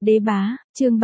Đế bá, chương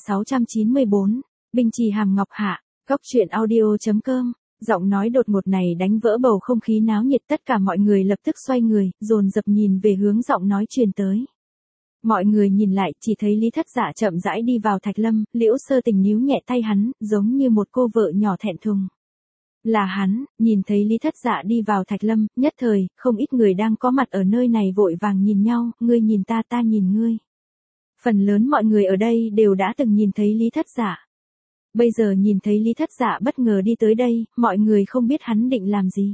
3694, Binh trì hàm ngọc hạ, góc truyện audio.com. Giọng nói đột ngột này đánh vỡ bầu không khí náo nhiệt, tất cả mọi người lập tức xoay người, dồn dập nhìn về hướng giọng nói truyền tới. Mọi người nhìn lại, chỉ thấy Lý Thất Dạ chậm rãi đi vào Thạch Lâm, Liễu Sơ Tình níu nhẹ tay hắn, giống như một cô vợ nhỏ thẹn thùng. Là hắn. Nhìn thấy Lý Thất Dạ đi vào Thạch Lâm, nhất thời, không ít người đang có mặt ở nơi này vội vàng nhìn nhau, ngươi nhìn ta, ta nhìn ngươi. Phần lớn mọi người ở đây đều đã từng nhìn thấy Lý Thất Dạ. Bây giờ nhìn thấy Lý Thất Dạ bất ngờ đi tới đây, mọi người không biết hắn định làm gì.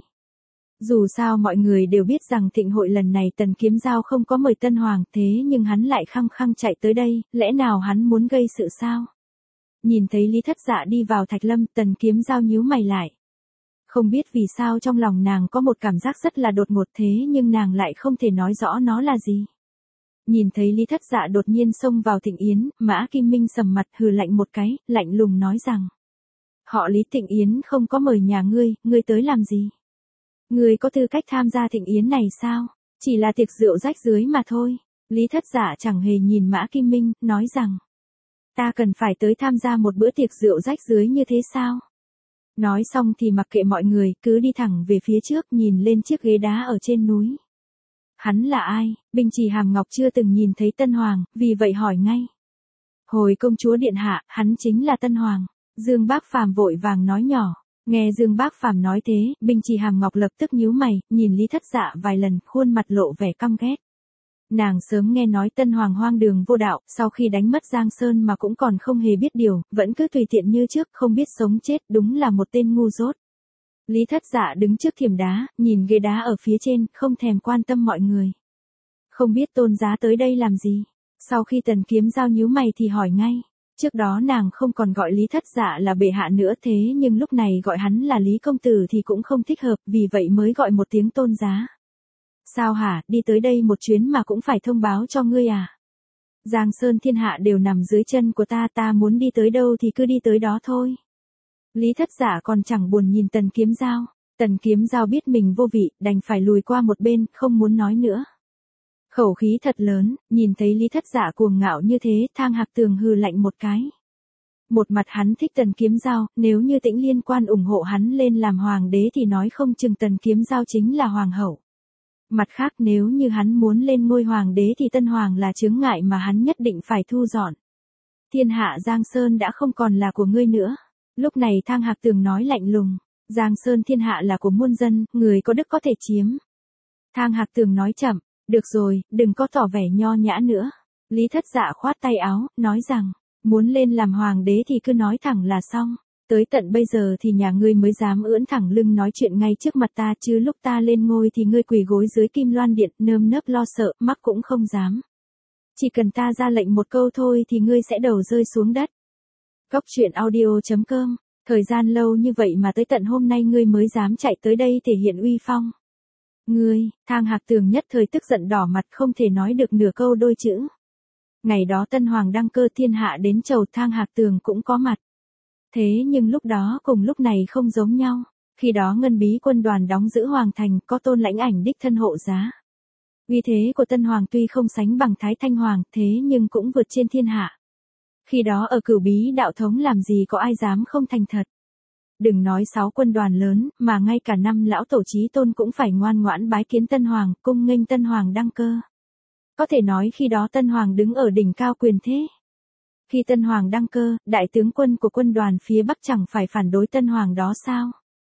Dù sao mọi người đều biết rằng thịnh hội lần này Tần Kiếm Giao không có mời Tân Hoàng, thế nhưng hắn lại khăng khăng chạy tới đây, lẽ nào hắn muốn gây sự sao? Nhìn thấy Lý Thất Dạ đi vào Thạch Lâm, Tần Kiếm Giao nhíu mày lại. Không biết vì sao trong lòng nàng có một cảm giác rất là đột ngột, thế nhưng nàng lại không thể nói rõ nó là gì. Nhìn thấy Lý Thất Dạ đột nhiên xông vào thịnh yến, Mã Kim Minh sầm mặt hừ lạnh một cái, lạnh lùng nói rằng. Họ Lý, thịnh yến không có mời nhà ngươi tới làm gì? Ngươi có tư cách tham gia thịnh yến này sao? Chỉ là tiệc rượu rách rưới mà thôi. Lý Thất Dạ chẳng hề nhìn Mã Kim Minh, nói rằng. Ta cần phải tới tham gia một bữa tiệc rượu rách rưới như thế sao? Nói xong thì mặc kệ mọi người, cứ đi thẳng về phía trước, nhìn lên chiếc ghế đá ở trên núi. Hắn là ai? Binh trì hàm ngọc chưa từng nhìn thấy Tân Hoàng, vì vậy hỏi ngay. Hồi công chúa điện hạ, hắn chính là Tân Hoàng. Dương Bác Phàm vội vàng nói nhỏ. Nghe Dương Bác Phàm nói thế, Binh trì hàm ngọc lập tức nhíu mày, nhìn Lý Thất Dạ vài lần, khuôn mặt lộ vẻ căm ghét. Nàng sớm nghe nói Tân Hoàng hoang đường vô đạo, sau khi đánh mất Giang Sơn mà cũng còn không hề biết điều, vẫn cứ tùy tiện như trước, không biết sống chết, đúng là một tên ngu dốt. Lý Thất Dạ đứng trước thiềm đá, nhìn ghế đá ở phía trên, không thèm quan tâm mọi người. Không biết tôn giá tới đây làm gì? Sau khi Tần Kiếm Giao nhíu mày thì hỏi ngay. Trước đó nàng không còn gọi Lý Thất Dạ là bệ hạ nữa, thế nhưng lúc này gọi hắn là Lý Công Tử thì cũng không thích hợp, vì vậy mới gọi một tiếng tôn giá. Sao hả, đi tới đây một chuyến mà cũng phải thông báo cho ngươi à? Giang Sơn thiên hạ đều nằm dưới chân của ta, ta muốn đi tới đâu thì cứ đi tới đó thôi. Lý Thất Dạ còn chẳng buồn nhìn Tần Kiếm Giao. Tần Kiếm Giao biết mình vô vị, đành phải lùi qua một bên, không muốn nói nữa. Khẩu khí thật lớn, nhìn thấy Lý Thất Dạ cuồng ngạo như thế, Thang Hạc Tường hừ lạnh một cái. Một mặt hắn thích Tần Kiếm Giao, nếu như Tĩnh Liên Quan ủng hộ hắn lên làm hoàng đế thì nói không chừng Tần Kiếm Giao chính là hoàng hậu. Mặt khác nếu như hắn muốn lên ngôi hoàng đế thì Tân Hoàng là chướng ngại mà hắn nhất định phải thu dọn. Thiên hạ Giang Sơn đã không còn là của ngươi nữa. Lúc này Thang Hạc Tường nói lạnh lùng. Giang Sơn thiên hạ là của muôn dân, người có đức có thể chiếm. Thang Hạc Tường nói chậm. Được rồi, đừng có tỏ vẻ nho nhã nữa. Lý Thất Dạ khoát tay áo, nói rằng. Muốn lên làm hoàng đế thì cứ nói thẳng là xong. Tới tận bây giờ thì nhà ngươi mới dám ưỡn thẳng lưng nói chuyện ngay trước mặt ta, chứ lúc ta lên ngôi thì ngươi quỳ gối dưới Kim Loan Điện, nơm nớp lo sợ, mắc cũng không dám. Chỉ cần ta ra lệnh một câu thôi thì ngươi sẽ đầu rơi xuống đất. Góc truyện audio.com. Thời gian lâu như vậy mà tới tận hôm nay ngươi mới dám chạy tới đây thể hiện uy phong. Ngươi, Thang Hạc Tường nhất thời tức giận đỏ mặt, không thể nói được nửa câu đôi chữ. Ngày đó Tân Hoàng đăng cơ, thiên hạ đến chầu, Thang Hạc Tường cũng có mặt. Thế nhưng lúc đó cùng lúc này không giống nhau. Khi đó Ngân Bí quân đoàn đóng giữ Hoàng Thành, có Tôn Lãnh Ảnh đích thân hộ giá. Uy thế của Tân Hoàng tuy không sánh bằng Thái Thanh Hoàng, thế nhưng cũng vượt trên thiên hạ. Khi đó ở Cửu Bí đạo thống làm gì có ai dám không thành thật. Đừng nói 6 quân đoàn lớn, mà ngay cả 5 lão tổ Chí Tôn cũng phải ngoan ngoãn bái kiến Tân Hoàng, cung nghênh Tân Hoàng đăng cơ. Có thể nói khi đó Tân Hoàng đứng ở đỉnh cao quyền thế. Khi Tân Hoàng đăng cơ, đại tướng quân của quân đoàn phía Bắc chẳng phải phản đối Tân Hoàng đó sao?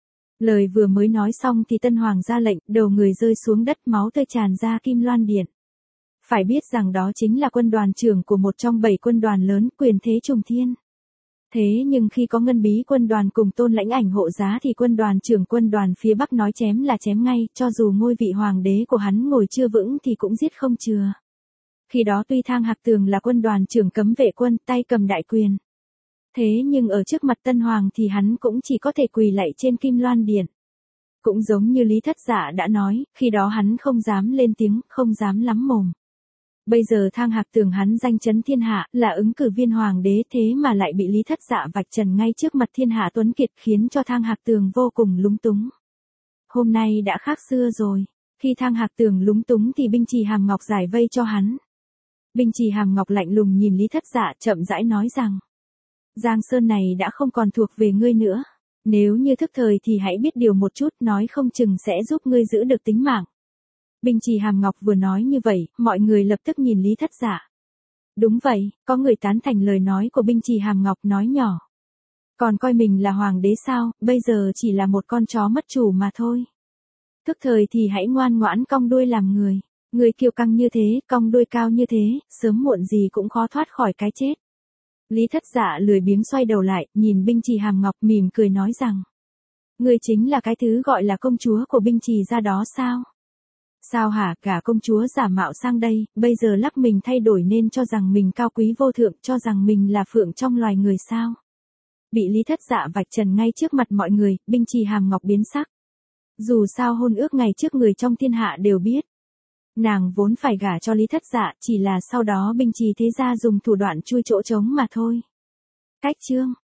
Lời vừa mới nói xong thì Tân Hoàng ra lệnh, đầu người rơi xuống đất, máu tươi tràn ra Kim Loan Điện. Phải biết rằng đó chính là quân đoàn trưởng của một trong 7 quân đoàn lớn, quyền thế trùng thiên. Thế nhưng khi có Ngân Bí quân đoàn cùng Tôn Lãnh Ảnh hộ giá thì quân đoàn trưởng quân đoàn phía Bắc nói chém là chém ngay, cho dù ngôi vị hoàng đế của hắn ngồi chưa vững thì cũng giết không chừa. Khi đó tuy Thang Hạc Tường là quân đoàn trưởng cấm vệ quân, tay cầm đại quyền. Thế nhưng ở trước mặt Tân Hoàng thì hắn cũng chỉ có thể quỳ lạy trên Kim Loan Điện. Cũng giống như Lý Thất Dạ đã nói, khi đó hắn không dám lên tiếng, không dám lắm mồm. Bây giờ Thang Hạc Tường hắn danh chấn thiên hạ, là ứng cử viên hoàng đế, thế mà lại bị Lý Thất Dạ vạch trần ngay trước mặt thiên hạ tuấn kiệt, khiến cho Thang Hạc Tường vô cùng lúng túng. Hôm nay đã khác xưa rồi. Khi Thang Hạc Tường lúng túng thì binh trì hàm ngọc giải vây cho hắn. Binh Trì Hàm Ngọc lạnh lùng nhìn Lý Thất Dạ chậm rãi nói rằng. Giang Sơn này đã không còn thuộc về ngươi nữa. Nếu như thức thời thì hãy biết điều một chút, nói không chừng sẽ giúp ngươi giữ được tính mạng. Binh Trì Hàm Ngọc vừa nói như vậy, mọi người lập tức nhìn Lý Thất Dạ. Đúng vậy, có người tán thành lời nói của Binh Trì Hàm Ngọc nói nhỏ. Còn coi mình là hoàng đế sao, bây giờ chỉ là một con chó mất chủ mà thôi. Thức thời thì hãy ngoan ngoãn cong đuôi làm người. Người kiêu căng như thế, cong đuôi cao như thế, sớm muộn gì cũng khó thoát khỏi cái chết. Lý Thất Dạ lười biếng xoay đầu lại, nhìn Binh Trì Hàm Ngọc mỉm cười nói rằng. Ngươi chính là cái thứ gọi là công chúa của Binh Trì gia đó sao? Sao hả, cả công chúa giả mạo sang đây, bây giờ lắc mình thay đổi nên cho rằng mình cao quý vô thượng, cho rằng mình là phượng trong loài người sao? Bị Lý Thất Dạ vạch trần ngay trước mặt mọi người, Binh Trì Hàm Ngọc biến sắc. Dù sao hôn ước ngày trước người trong thiên hạ đều biết. Nàng vốn phải gả cho Lý Thất Dạ, chỉ là sau đó Binh Trì thế gia dùng thủ đoạn chui chỗ trống mà thôi. Cách chương